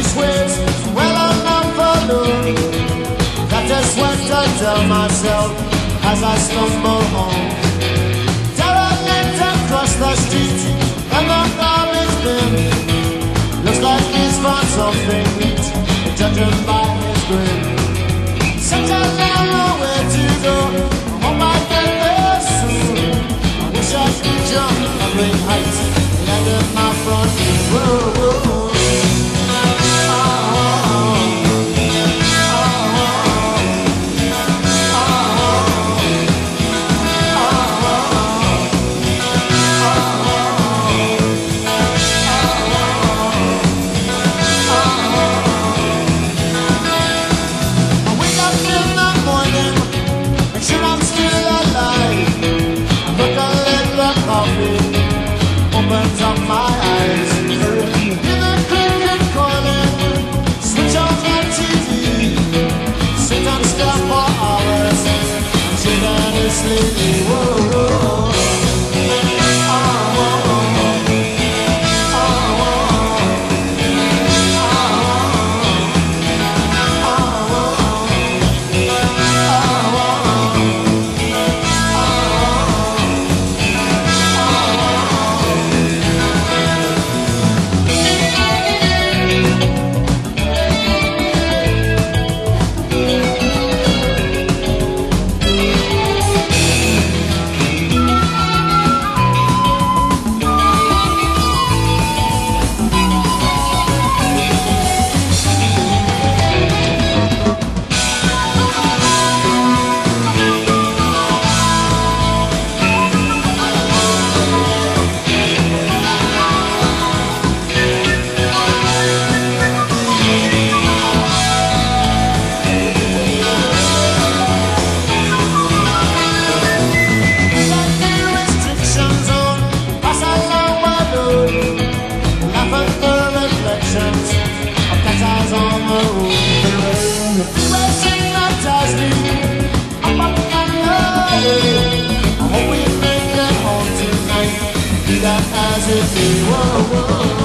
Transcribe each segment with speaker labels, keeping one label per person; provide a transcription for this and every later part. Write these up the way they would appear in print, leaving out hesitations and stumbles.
Speaker 1: ways, well I'm not followed. That is what I tell myself as I stumble home. Derelict across the street, and the garbage bin. Looks like he's found something neat, judging by his grin. Such a long way to go, I might get there soon. I wish I could jump a great height, land in my front row. Opens up my eyes. Hear the cricket calling. Switch on my TV. Sit and stare for hours. Simultaneously. Whoa, whoa. As it be, whoa, whoa.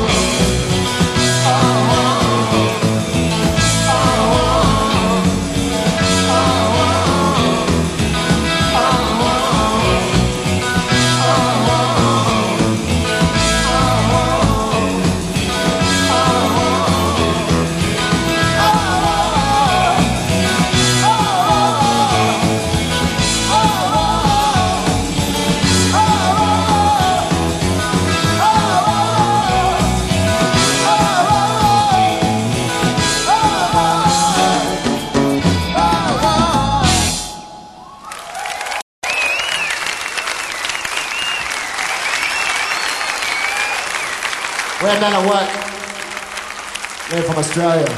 Speaker 1: We're done at work. They're from Australia.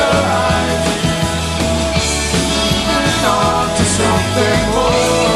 Speaker 1: your eyes, moving on to something more.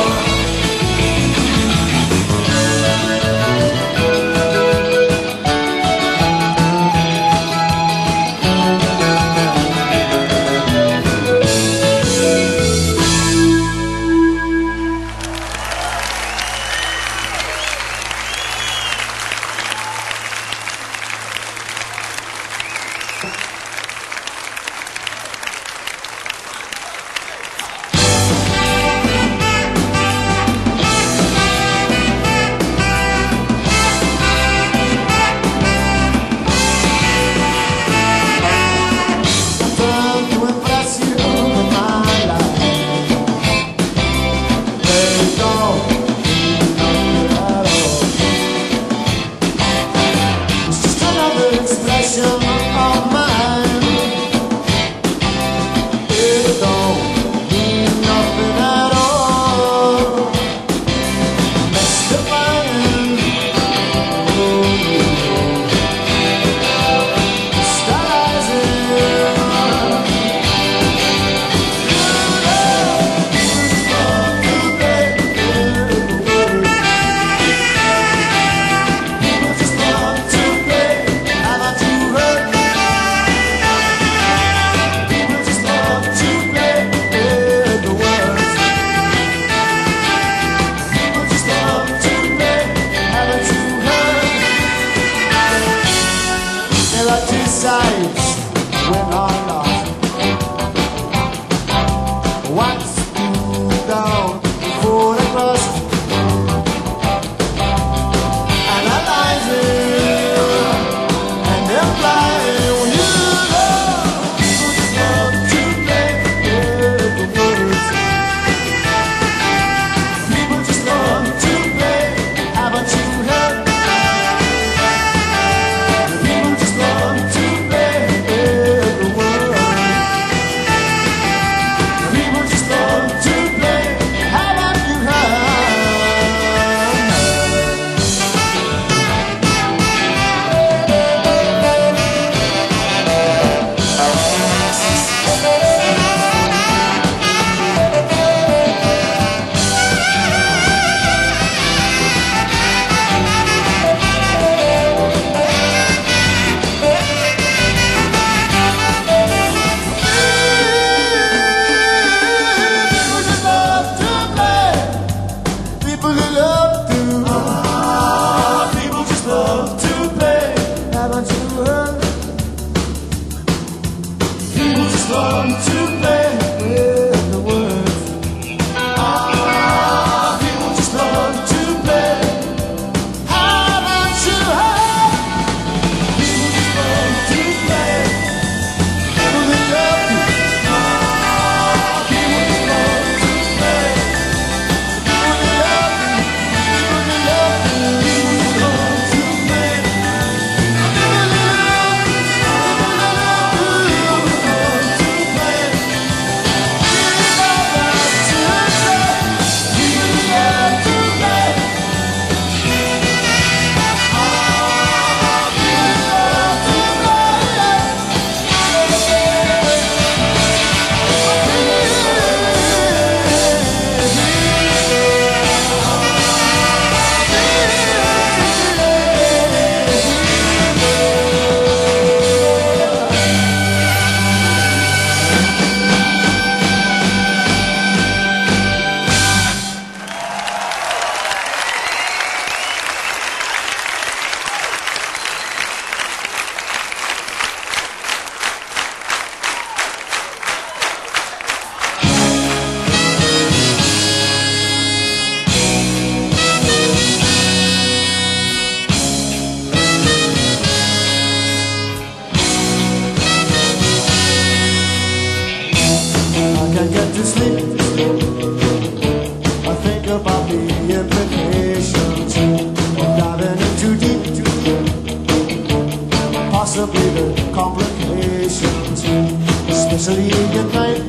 Speaker 2: especially at night.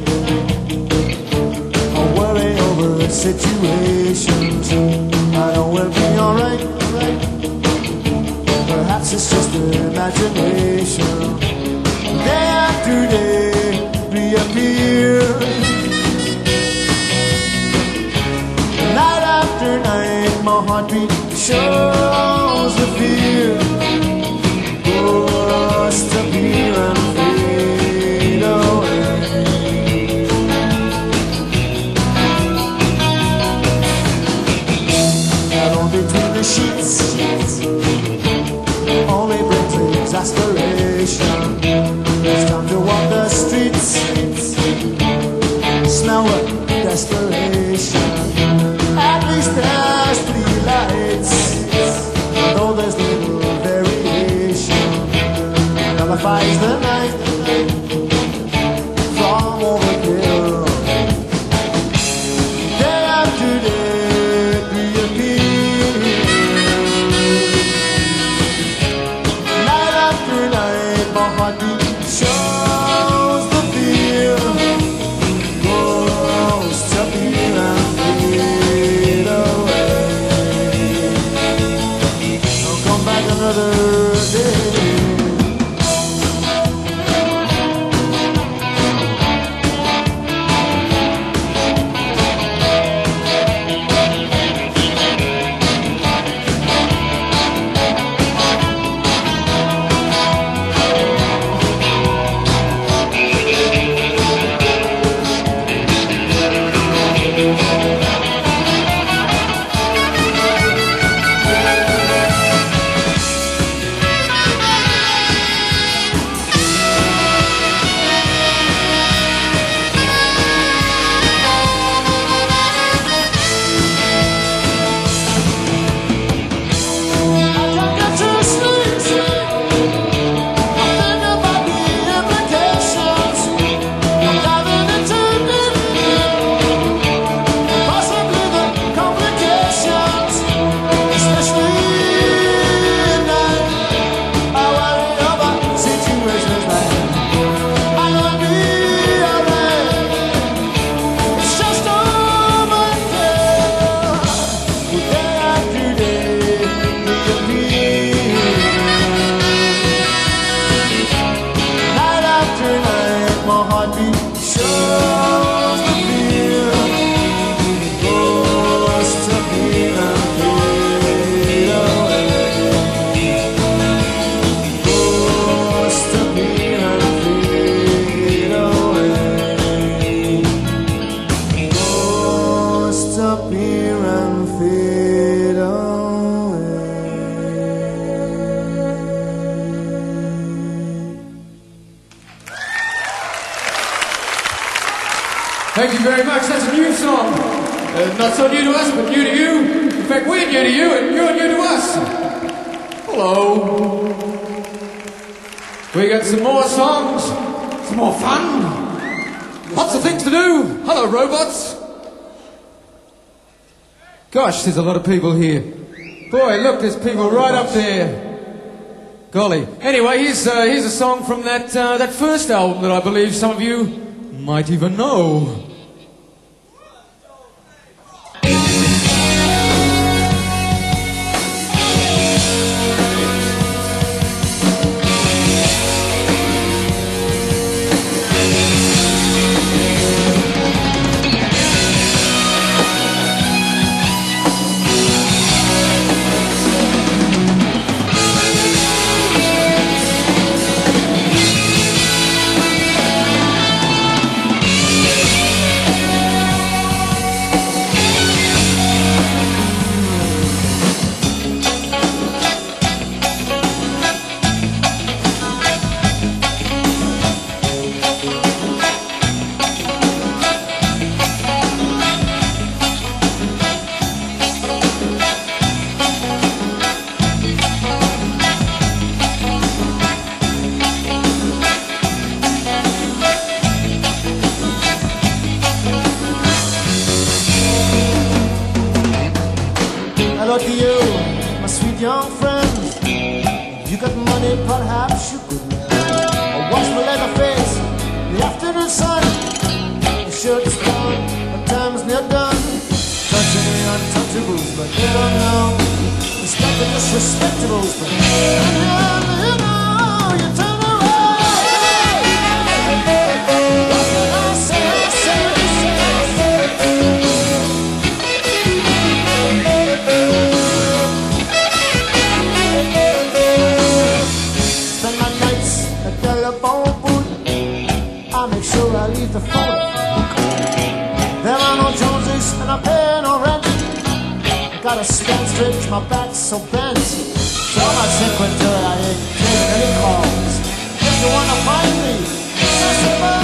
Speaker 2: I worry over situations. I know we'll be alright. Perhaps it's just an imagination. Day after day. streets smell of desperation. At least there's 3 lights, though there's little variation. Nullifies the night from overkill. Day after day reappear. Night after night my heartbeat shows the fear. Goes to feel and fade away. I'll come back another day.
Speaker 3: Thank you very much. That's a new song. Not so new to us, but new to you. In fact, we're new to you, and you're new to us. Hello. We got some more songs, some more fun. Lots of things to do. Hello, robots. Gosh, there's a lot of people here. Boy, look, there's people right up there. Golly. Anyway, here's a song from that first album that I believe some of you might even know.
Speaker 2: Hello to you, my sweet young friend. You got money, perhaps you could lend. Wash my leather face in the afternoon sun. The shirt's gone, my time's near done. Touching the untouchables, but they don't know. Respect the disrespectables, but you know, you turn around. What can I say? Spend my nights at telephone booth. I make sure I leave the phone. There are no Joneses and I pay no rent. I gotta stand straight, my back's so bent. Tell my secretary I ain't taking any calls. If you wanna find me, just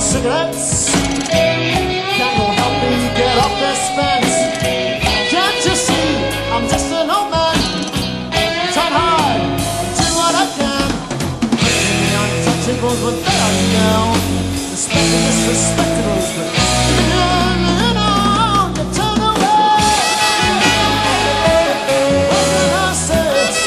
Speaker 2: cigarettes. Can you help me get off this fence? Can't you see I'm just an old man? Trying hard, doing what I can. Touching the untouchables, but they are now. Respecting disrespectables, but you know, you turn away. What can I say?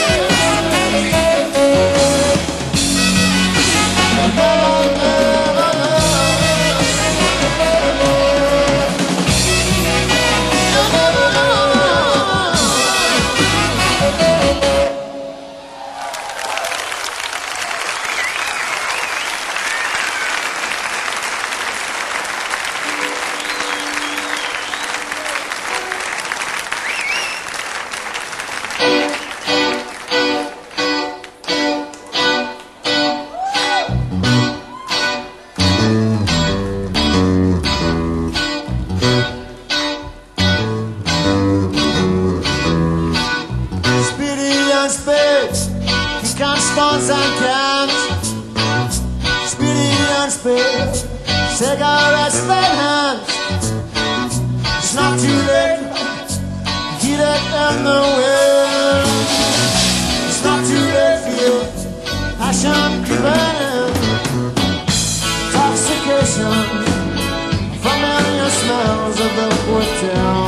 Speaker 2: Spawns and cans, speedy and speed, cigarettes in hands. It's not too late, heat it in the wind. It's not too late for you, passion burning, intoxication from the smells of the wood town.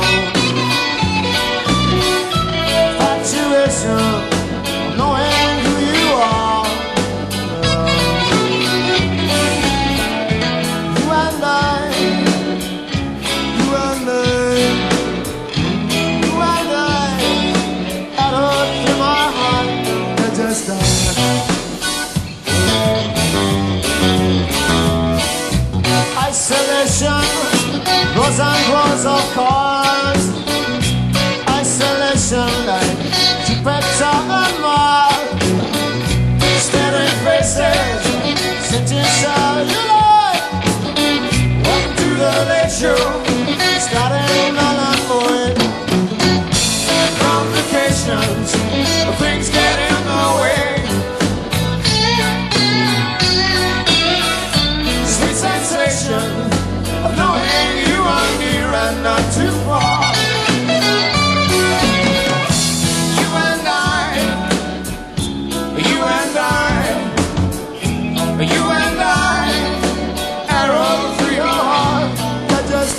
Speaker 2: Infatuation, knowing who you are. You and I, you and I, you and I, had hope in my heart that just died. Isolation, rows and rows of cars. Isolation like Jupiter and Mars. Staring faces, sitting celluloid. Walking to the late show, starting null and void. Complications, things get in the way. Sweet sensation of knowing you are near and not too far. You and I, arrow through your heart, that just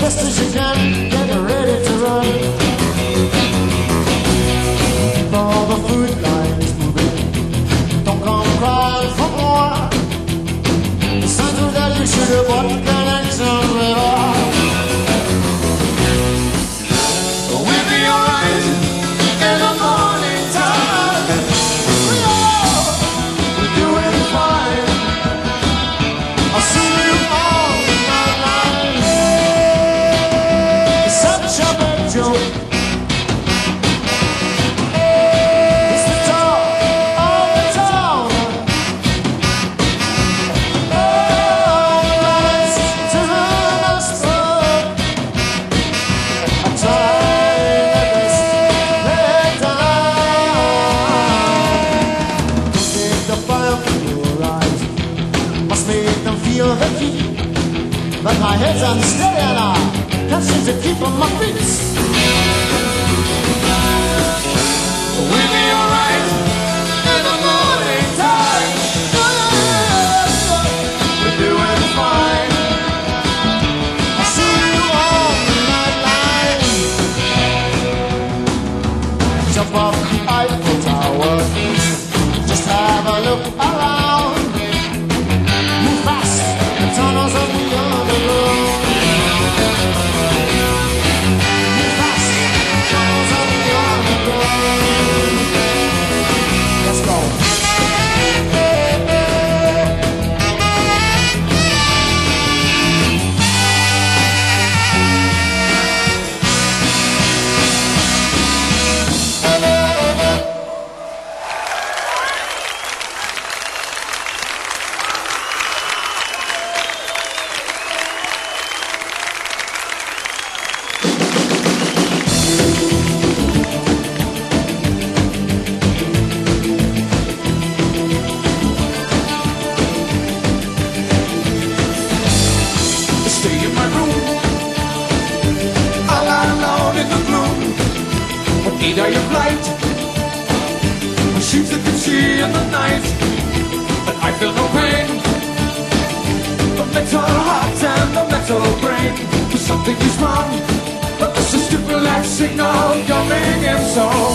Speaker 1: Just as you can, get ready to run. Keep all the food lines moving. Don't come crying for more. The signs of that you should have bought connections with all. We'll be alright in the morning time. We're doing fine. I'll see you all night long. It's such a big joke. It's the talk of the town. Oh, lights turn us up. I try this lay down. Take the fire from your eyes. Must make them feel the heat. But my head's unsteady and I can't seem to keep on my feet. We'll be alright in the morning time. We're doing fine. I'll see you all night line. Jump off the Eiffel Tower. Just have a look around. Move fast, the tunnels of the underground. Move fast, the tunnels of the underground. Let's go. Stay in my room, all alone in the gloom. What need I of light? My sheets that can see in the night, but I feel no pain. The metal heart and the metal brain. Something is wrong, but this is to relaxing all your ringing soul.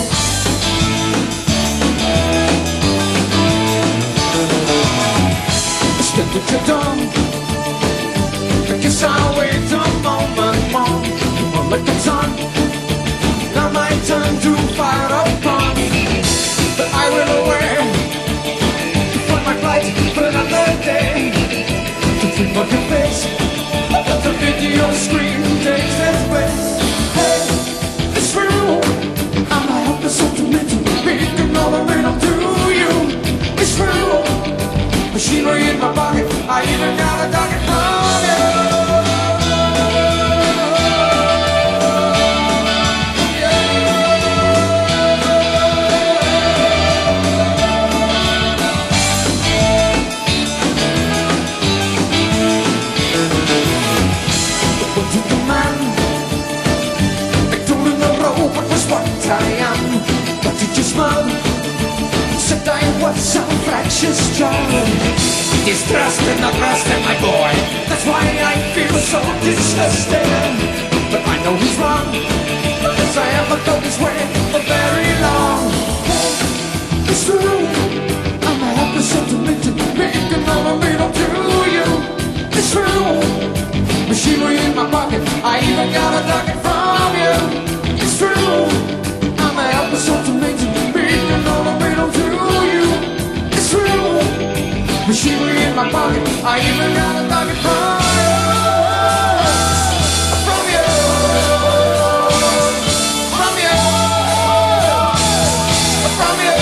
Speaker 1: Step with your tongue. I guess I'll wait a moment more. More like the sun. Now my turn to fire upon. But I will away for my flight for another day. To think of your face, but the video screen takes its place. Hey, it's true. I'm a helpless sentimental. Making all the rhythm to you. It's true. Machinery in my pocket. I even got a docket from you. Some fractious joy. Distrust and not rust, my boy. That's why I feel so disgusted. But I know he's wrong, because I haven't felt this way for very long. It's true, I'm a helpless sentimental. Making all of it up to you. It's true, machinery in my pocket. I even got a docket from you. It's true, I'm a helpless sentimental. Making all of it up to you. Machinery in my pocket. I even got a docket from you. From you. From you. From you.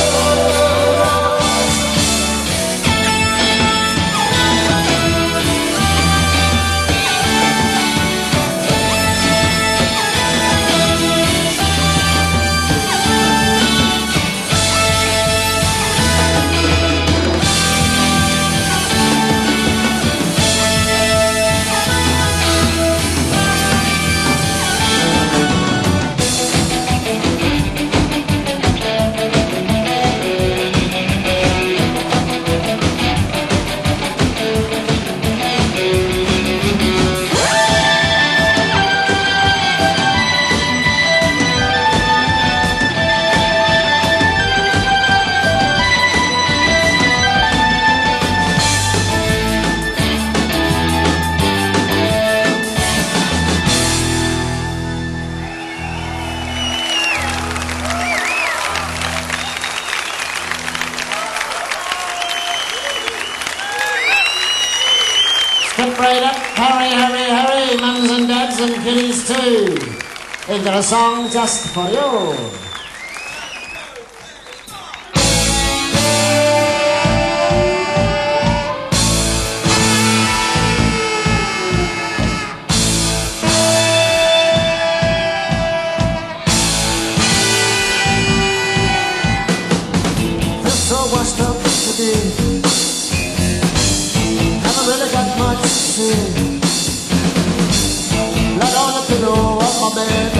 Speaker 1: Get right up, hurry, hurry, hurry, mums and dads and kiddies too. We've got a song just for you. Haven't really got much to say. Blood on the pillow of my bed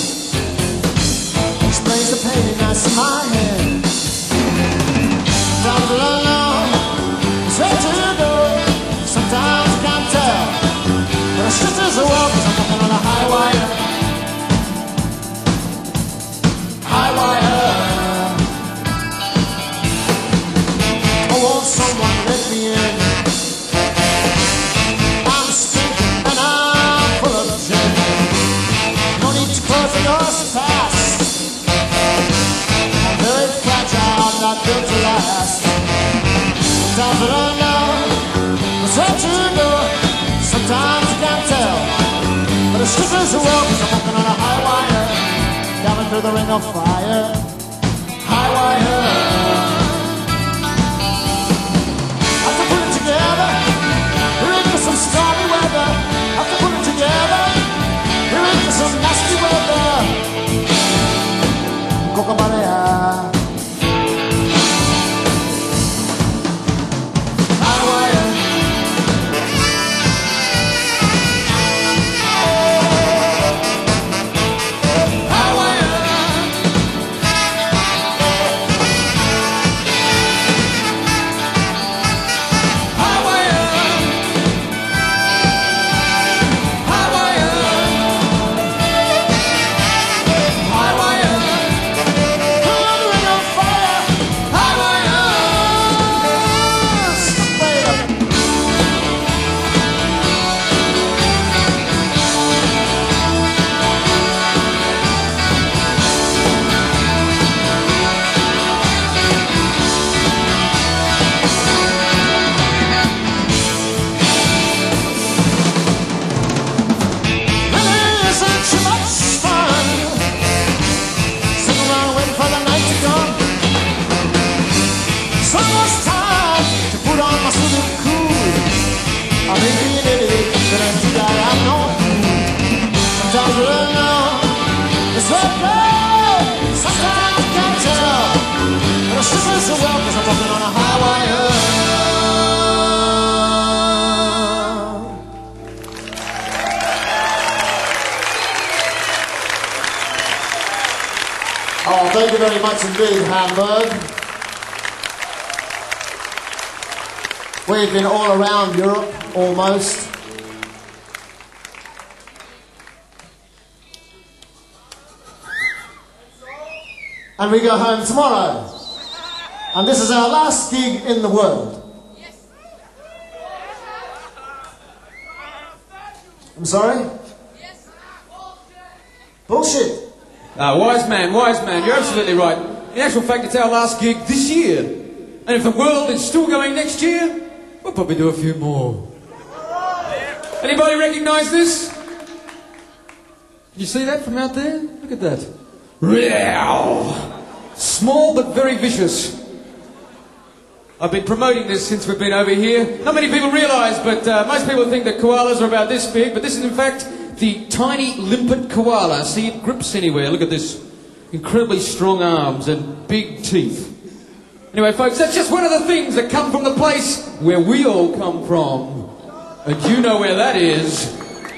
Speaker 1: explains the pain that's in my head. Sometimes I don't know it's where to go. Sometimes I can't tell. But it's just as well 'cause I'm walking on a high wire. High wire. Someone let me in. I'm stinking and I'm full of gin. No need to close the doors fast. I'm very fragile, I'm not built to last. Sometimes I don't know what's right to do. Sometimes I can't tell. But it's just as well 'cause I'm walking on a high wire. Down through the ring of fire. High wire. We're into some stormy weather. Have to put it together. We're into some nasty weather. Coca-Cola. High wire. High wire. Oh, thank you very much indeed, Hamburg. We've been all around Europe, almost. And we go home tomorrow. And this is our last gig in the world. I'm sorry? Bullshit.
Speaker 3: Wise man, you're absolutely right. In actual fact, it's our last gig this year. And if the world is still going next year, we'll probably do a few more. Anybody recognise this? Can you see that from out there? Look at that. Small but very vicious. I've been promoting this since we've been over here. Not many people realise, but most people think that koalas are about this big, but this is in fact the tiny limpet koala. See, it grips anywhere. Look at this. Incredibly strong arms and big teeth. Anyway, folks, that's just one of the things that come from the place where we all come from. And you know where that is.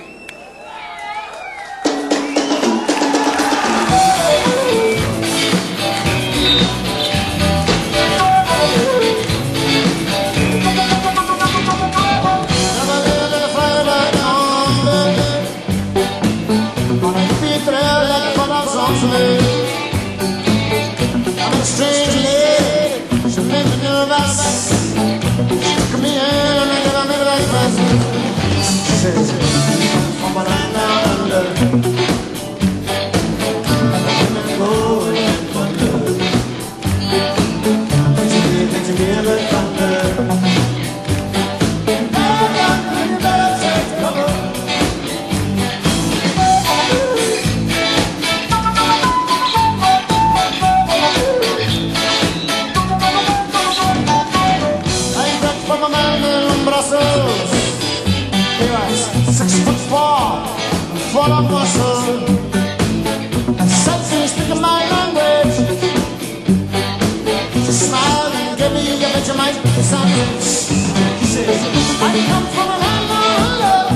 Speaker 1: I'm a strange lady, she made me nervous. Come here and I got a little bit. She says, I'm a down under. I'm going under. Did you hear the thunder?
Speaker 2: man in Brussels. He was 6'4", full of muscle. Said to speak my language. She smiled and gave me a Vegemite sandwich. He says, I come from a land of love.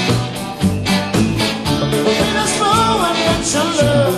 Speaker 2: There's no one that shall love.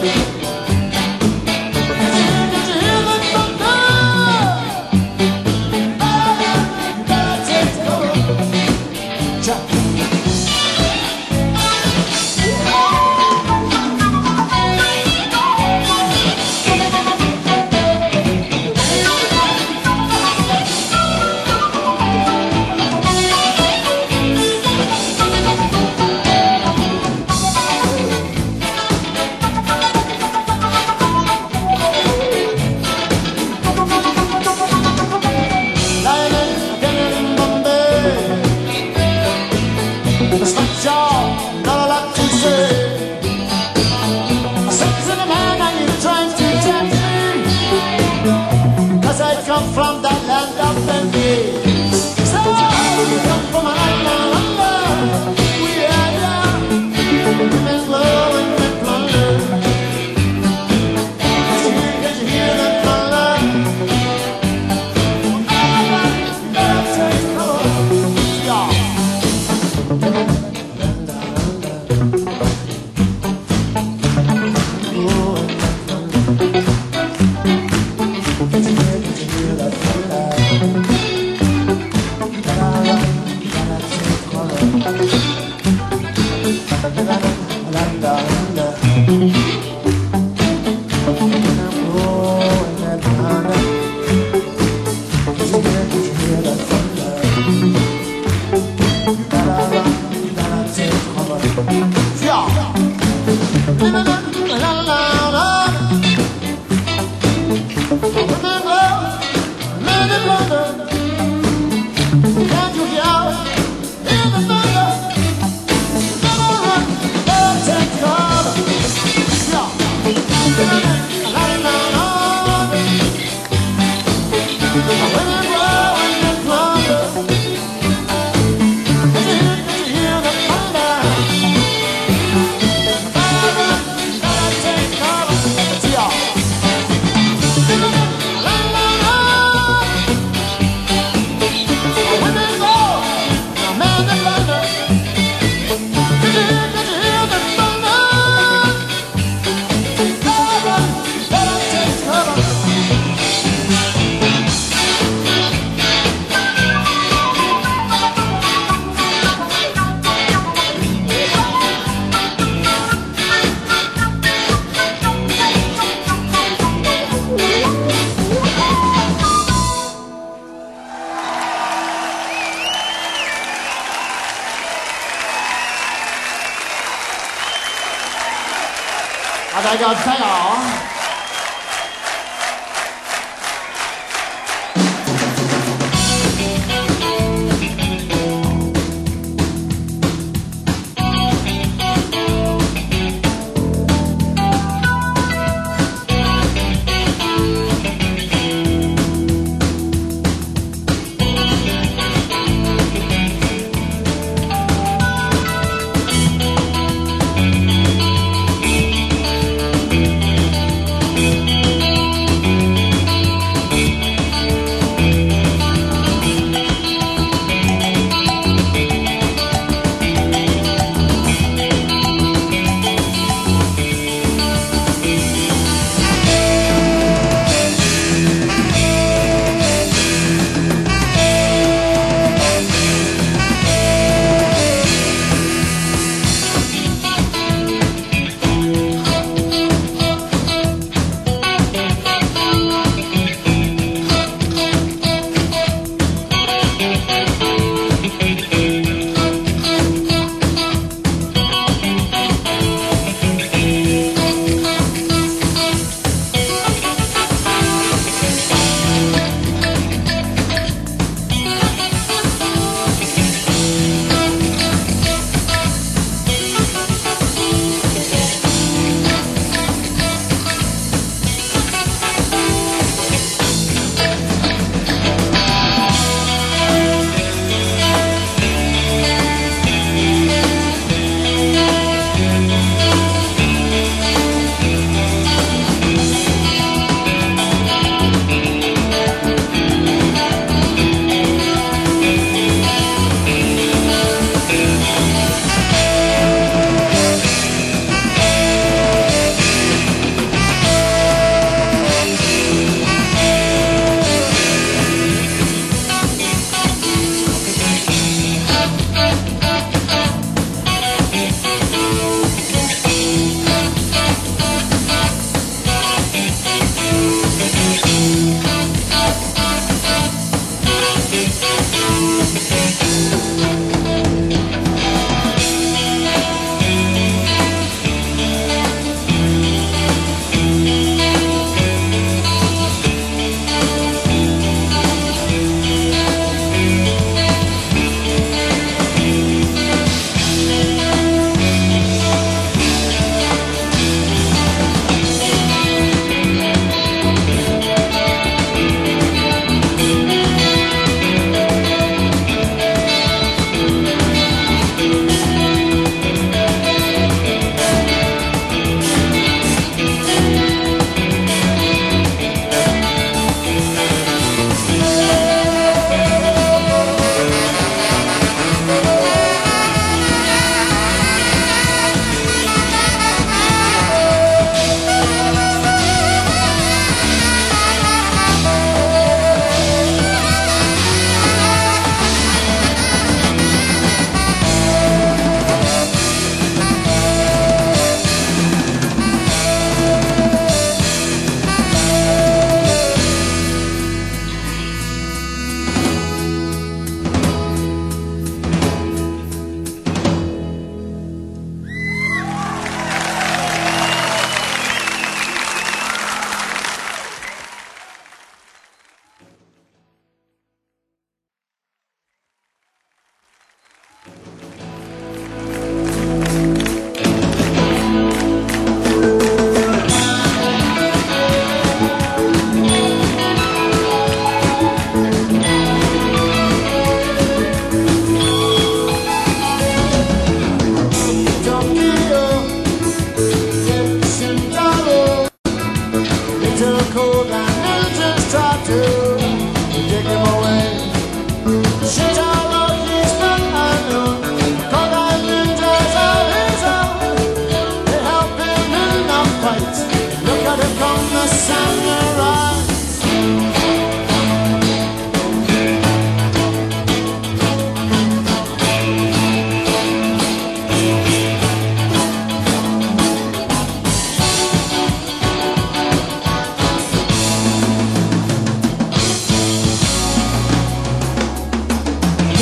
Speaker 2: From that land of plenty. So we come from a land of love. We are young, women love and men plunder. Did you hear that thunder?
Speaker 1: 大家加油啊！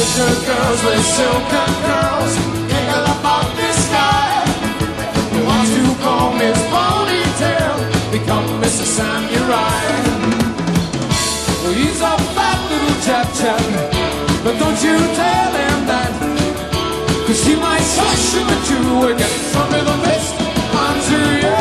Speaker 1: picture girls with silken curls, giggle about this guy who wants to comb his ponytail, become Mr. Samurai.
Speaker 3: Well, he's a fat little chap, but don't you tell him that, 'cause he might shush you at you again from the best onto you.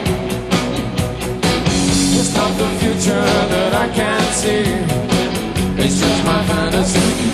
Speaker 1: It's not the future that I can't see.
Speaker 3: It's just my fantasy.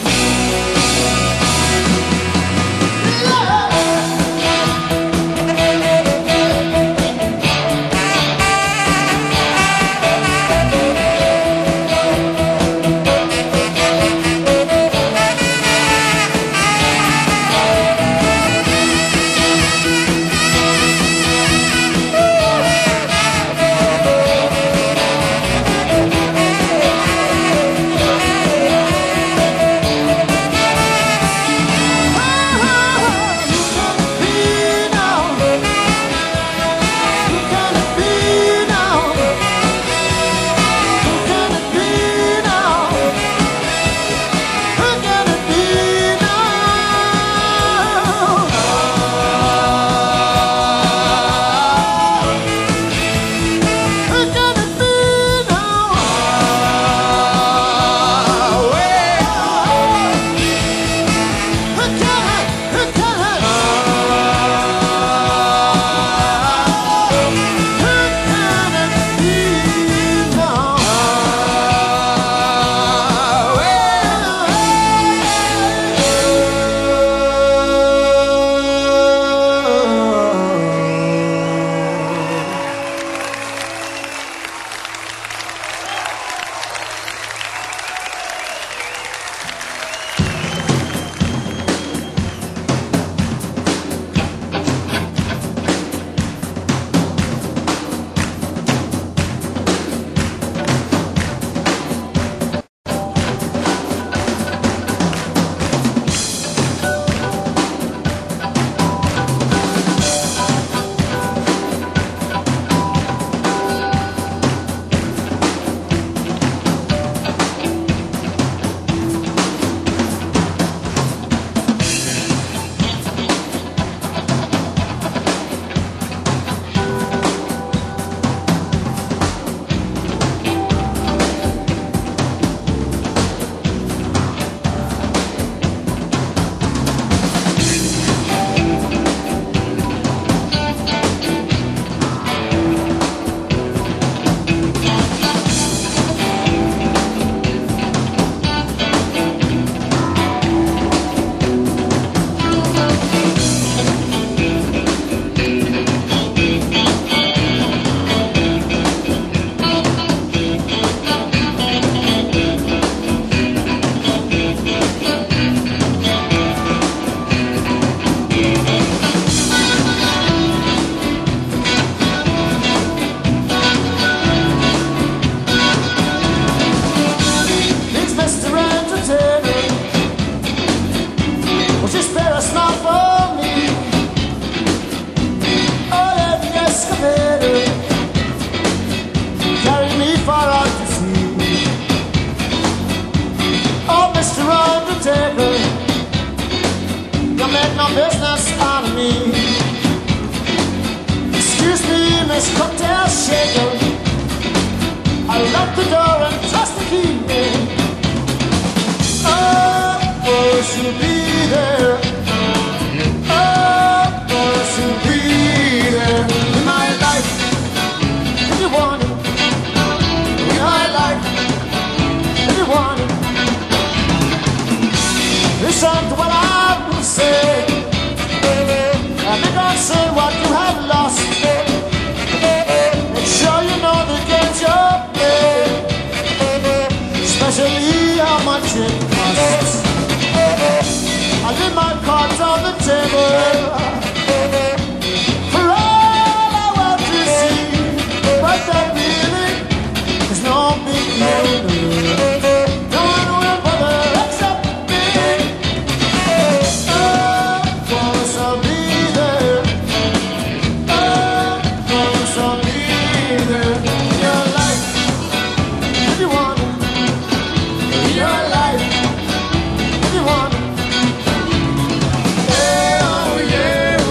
Speaker 2: Business on me. Excuse me, Miss Cocktail Shaker. I locked the door and tossed the key in. Oh, she'll be there. Oh, she'll be there in my life. If you want it, in my life. If you want it, listen to what I will say. And don't say what you have lost. Make sure you know the games you're playing, especially how much it costs. I leave my cards on the table for all I want to see, but that really is no big deal. No one will bother except me. Oh, cause I'll be
Speaker 3: Yeah, oh yeah.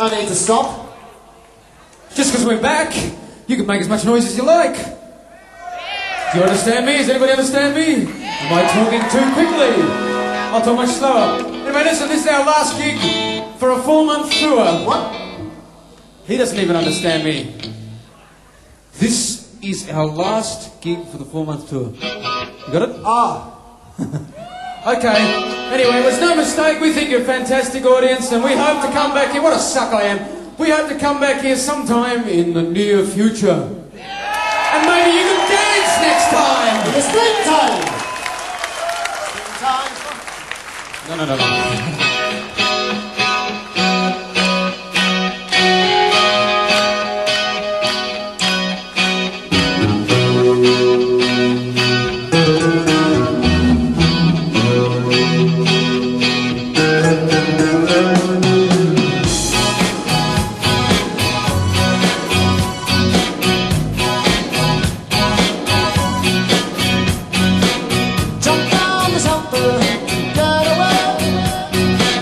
Speaker 1: I need to stop.
Speaker 3: Just because we're back, you can make as much noise as you like. Do you understand me? Does anybody understand me? Am I talking too quickly? I'll talk much slower. Anyway, listen, this is our last gig for a 4-month tour.
Speaker 1: What?
Speaker 3: He doesn't even understand me. This is our last gig for the 4-month tour. You got it?
Speaker 1: Ah.
Speaker 3: Okay. Anyway, it was no mistake. We think you're a fantastic audience, and we hope to come back here. What a suck I am. We hope to come back here sometime in the near future. And maybe you can dance next time.
Speaker 1: In the springtime. Springtime.
Speaker 3: No.
Speaker 1: Jump down this helper, get away.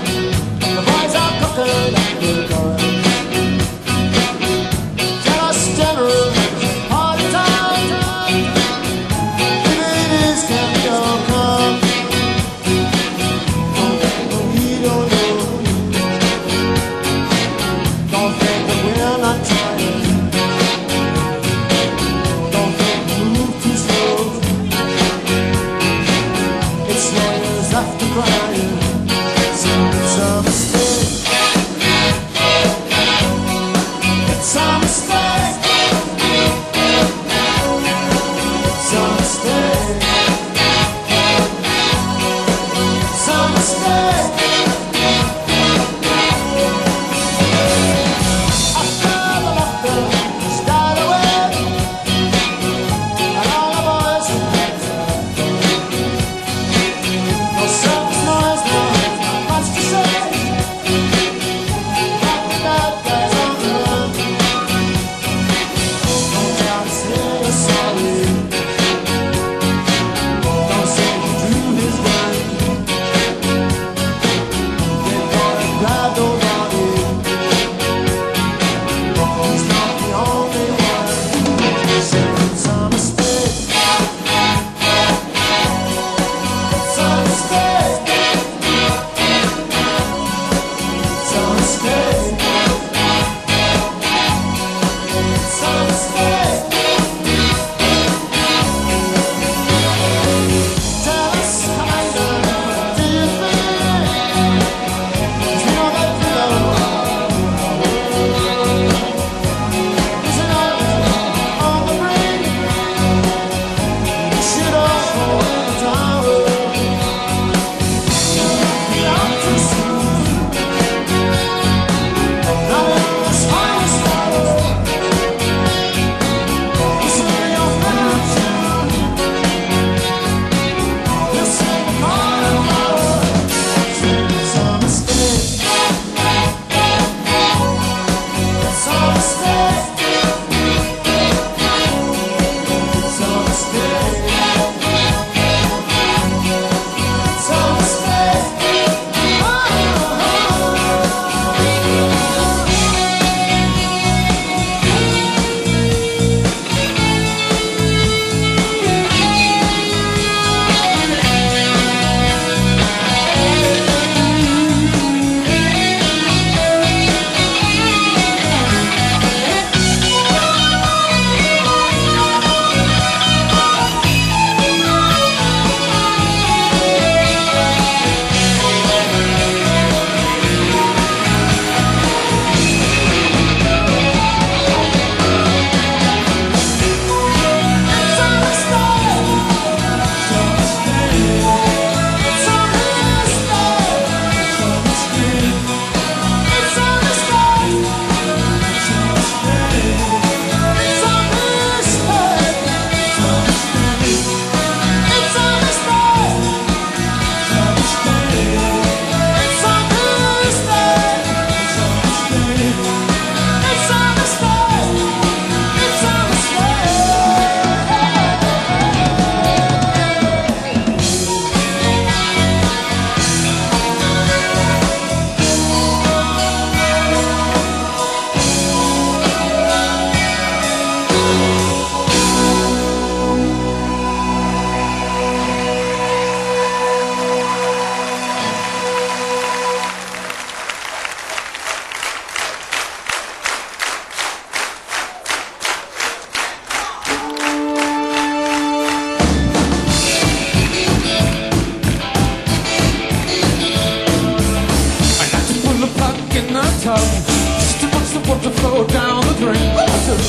Speaker 3: go down the drain. I like to.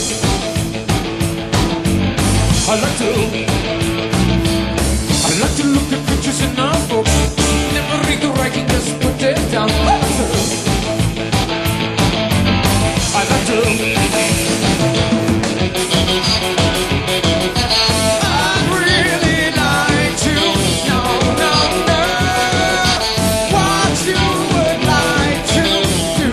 Speaker 3: I like to look at pictures in our books. Never read the writing, just put it down. I like to. I like to. I'd really like to know what you would like to do.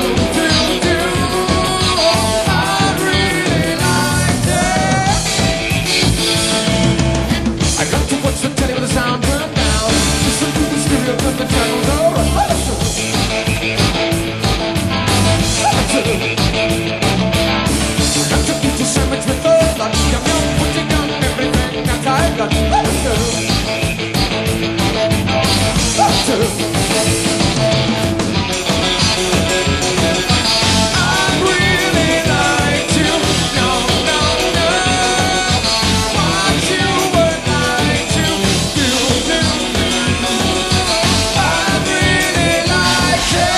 Speaker 3: I'd really like it. I'd like to watch the telly with the sound turned down. Listen to the stereo, turn the channels over. Sandwich with the lunch, yum yum, putting on everything that I've got. I'd really like to know what you would like to do. I'd really like it.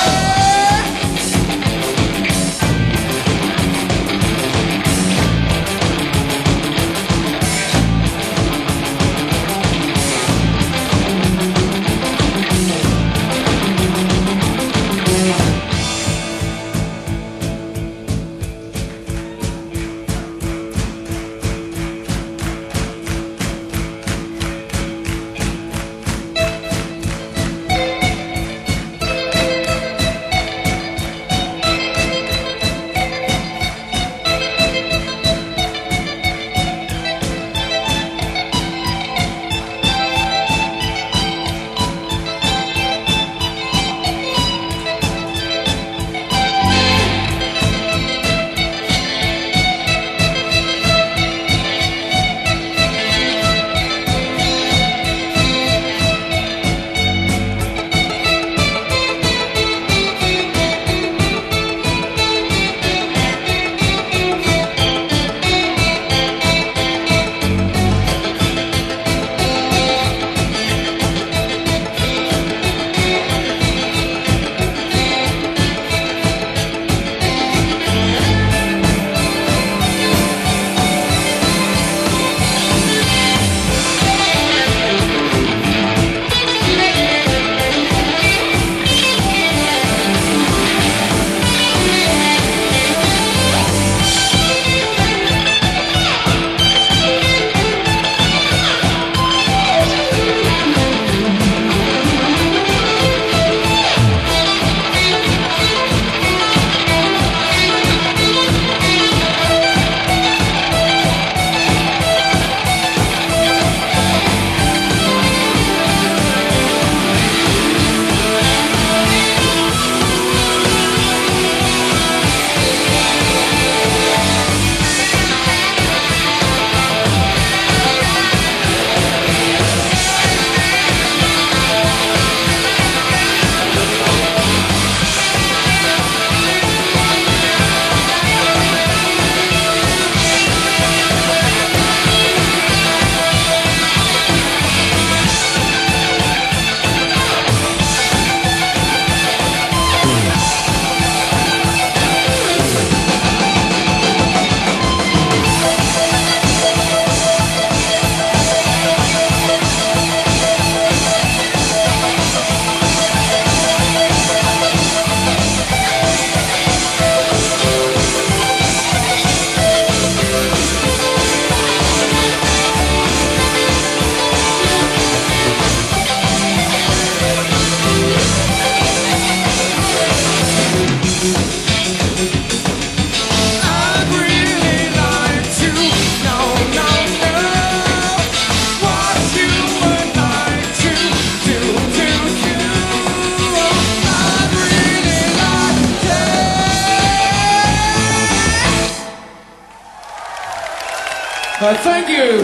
Speaker 3: Thank you.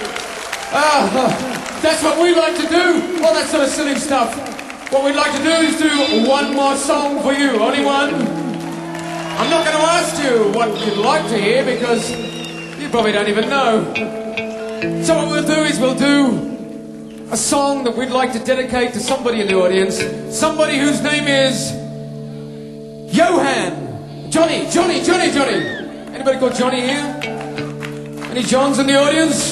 Speaker 3: That's what we like to do. All that sort of silly stuff. What we'd like to do is do one more song for you. Only one. I'm not going to ask you what you'd like to hear because you probably don't even know. So what we'll do is we'll do a song that we'd like to dedicate to somebody in the audience. Somebody whose name is Johan Johnny. Anybody called Johnny here? Any Johns in the audience?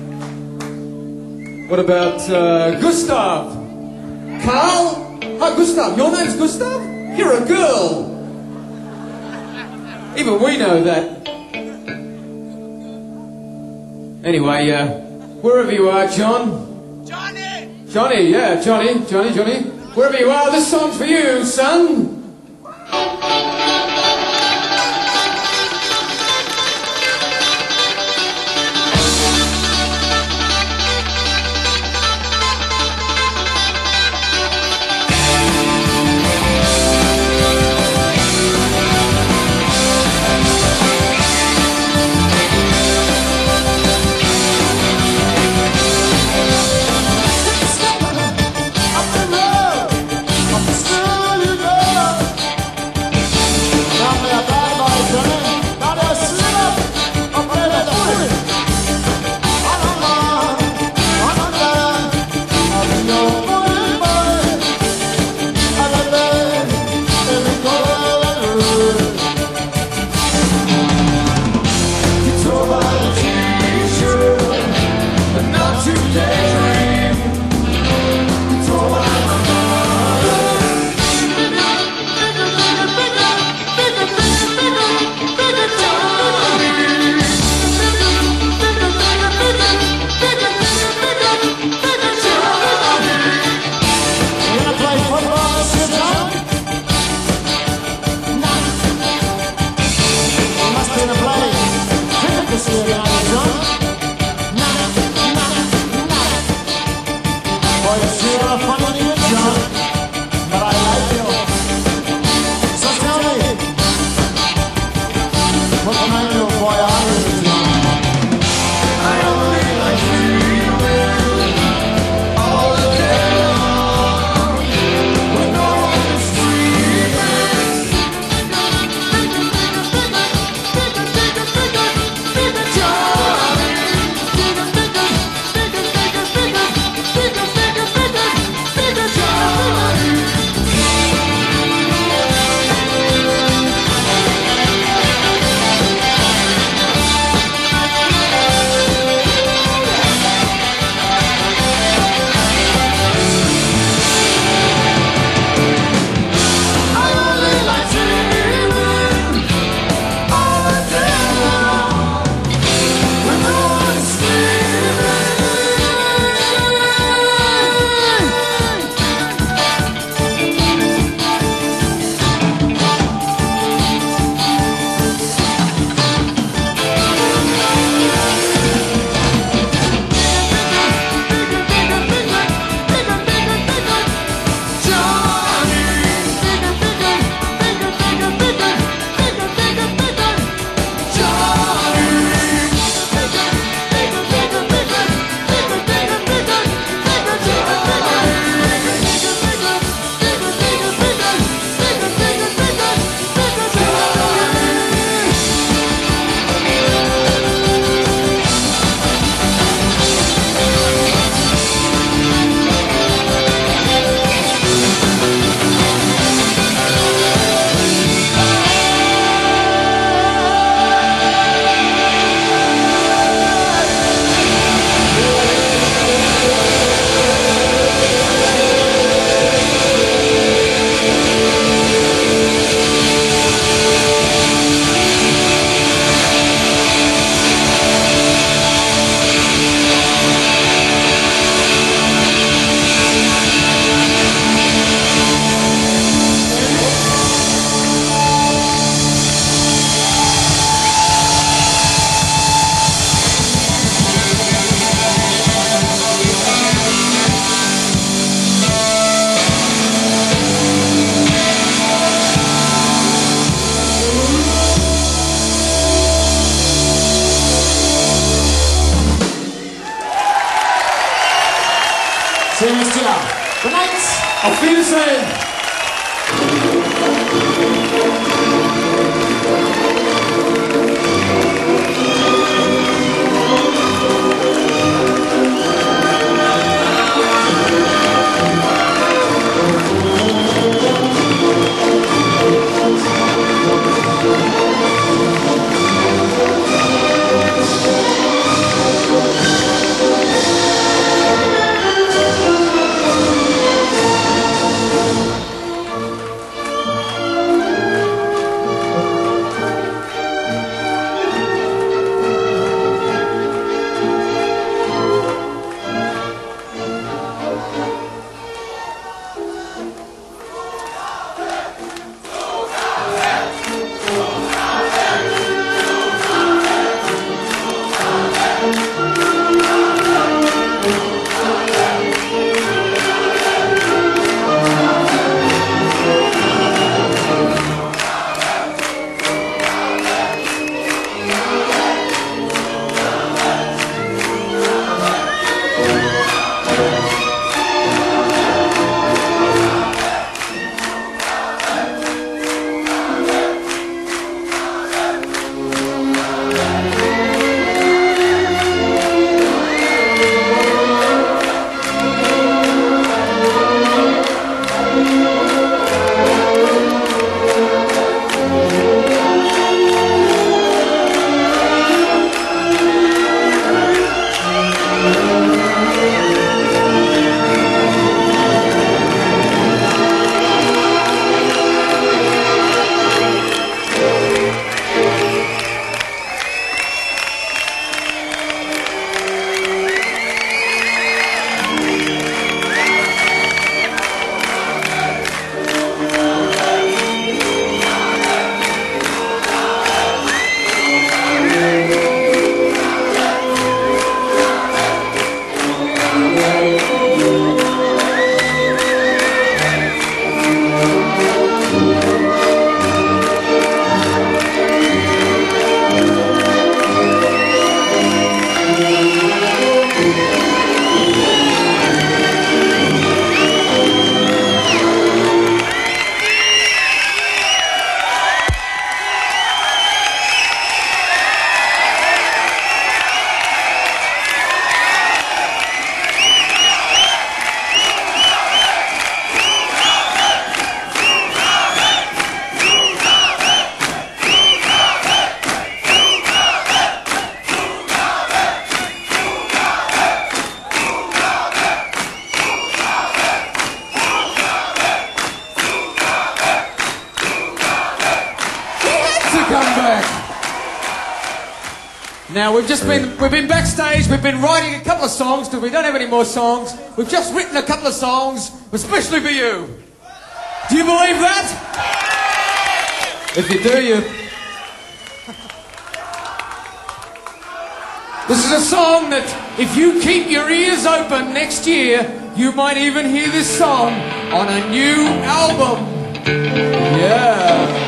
Speaker 3: What about Gustav? Carl? Oh, Gustav. Your name's Gustav? You're a girl. Even we know that. Anyway, wherever you are, John. Johnny, yeah, Johnny. Wherever you are, this song's for you, son.
Speaker 2: Good night.
Speaker 3: Auf Wiedersehen. Now we've been backstage, we've been writing a couple of songs because we don't have any more songs. We've just written a couple of songs, especially for you. Do you believe that? If you do, you... This is a song that if you keep your ears open next year, you might even hear this song on a new album. Yeah.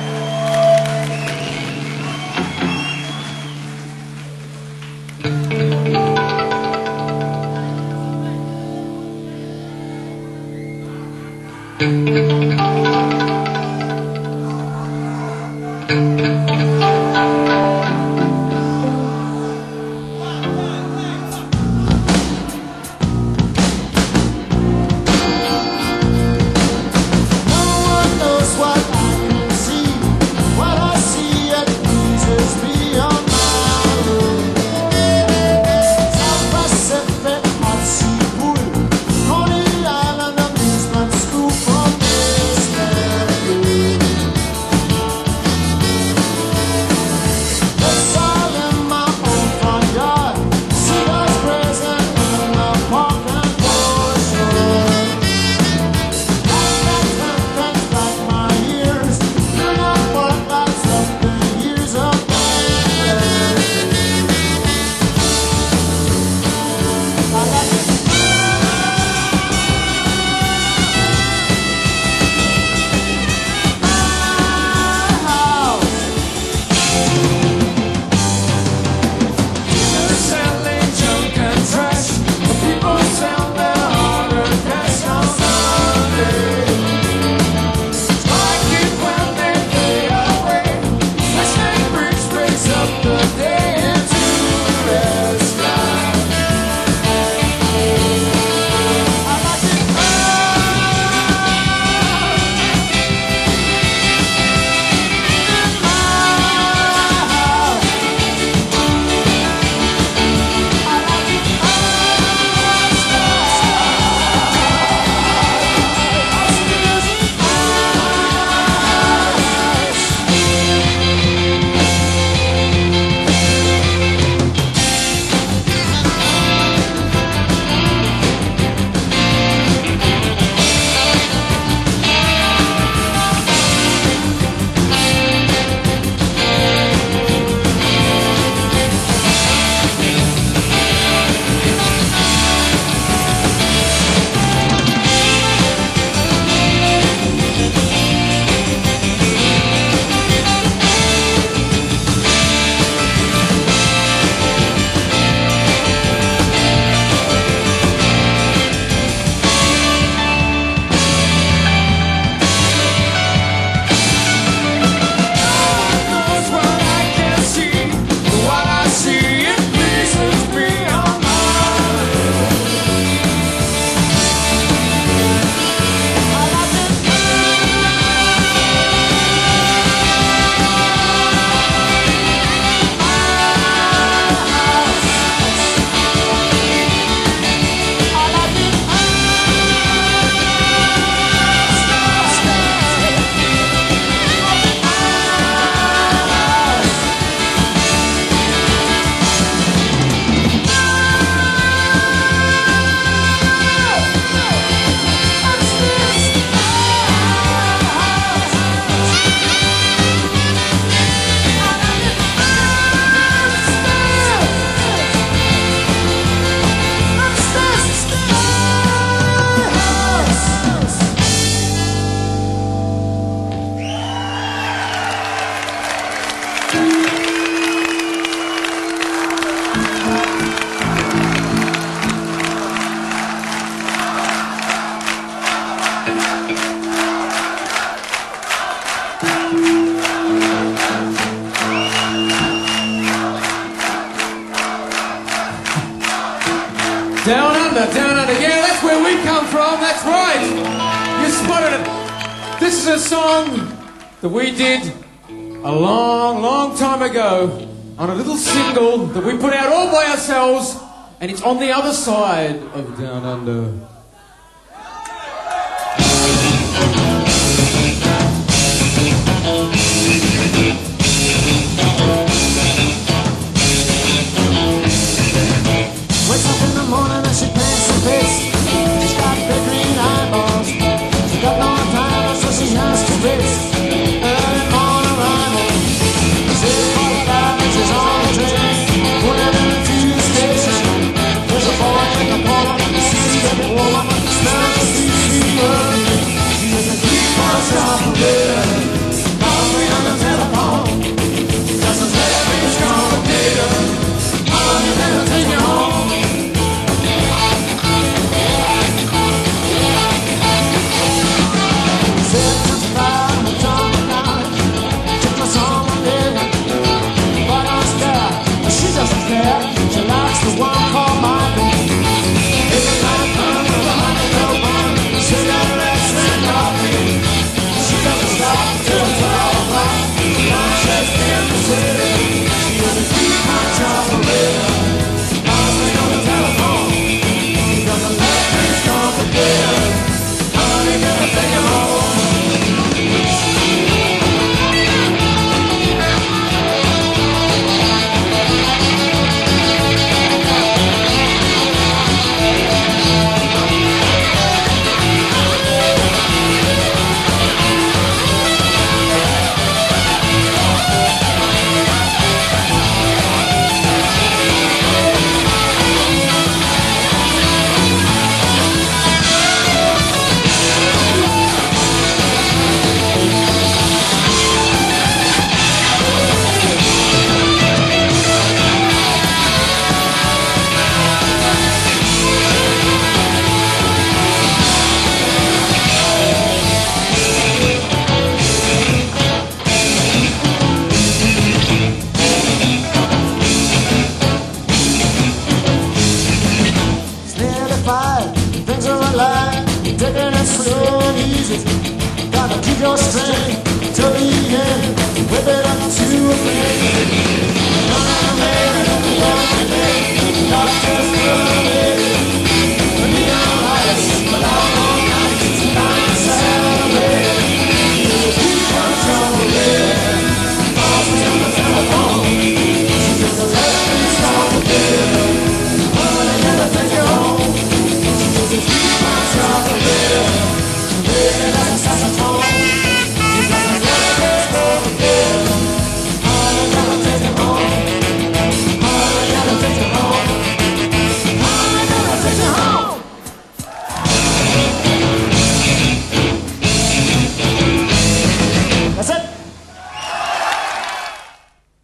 Speaker 3: Down under, yeah, that's where we come from, that's right. You spotted it. This is a song that we did a long, long time ago on a little single that we put out all by ourselves, and it's on the other side of Down Under.
Speaker 2: care. She likes the one called Michael. It's a night fun with a honeycomb bun, cigarettes and coffee. She doesn't stop till 12 o'clock. Now she's in the city. She uses deep hot chocolate. Calls me on the telephone. He doesn't let things complicated. Honey, gonna take him home. Things are alive, taking it slow and easy. Gotta keep your strength.